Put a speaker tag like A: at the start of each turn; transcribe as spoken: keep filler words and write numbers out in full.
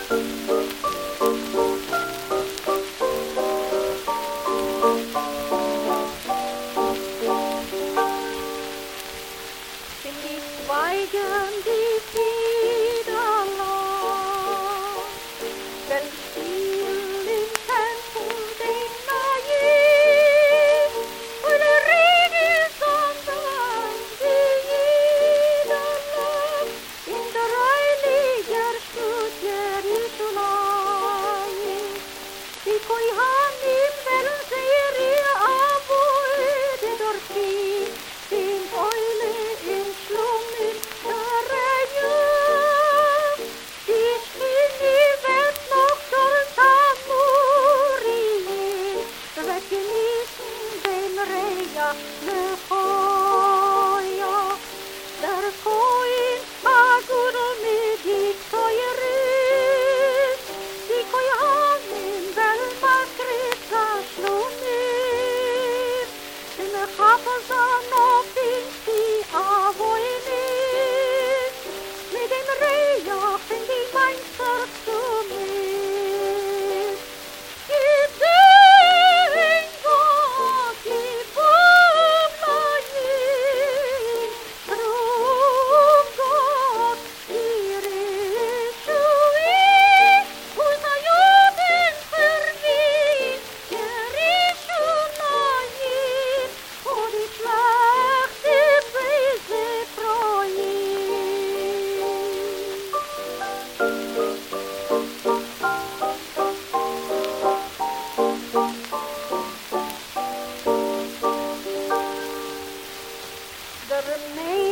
A: Schweigen die Fiederland, wenn Frühling kennt und den Naiv, und der Regen sondern die Niederland, in der heiliger Stutt Jerusalem, die Koihan im Wellen serie avoide dorfi, den Eule in Schlummen Karayum, die Schmini wird noch dort am Murien, weggenießen den Reja Lechoja, der Koin Agudel mit die Teuerin, die Koihan im Belmakrita Schlummen, in der Chapazan auf den die Avoinis, mit dem Reach in die Mainzer zu mir. Gib den Gott, gib Umlain, drum Gott, ihr Ischuin, und na Juden verwien, ihr Ischunain, und die schlechte Weise freuen. Der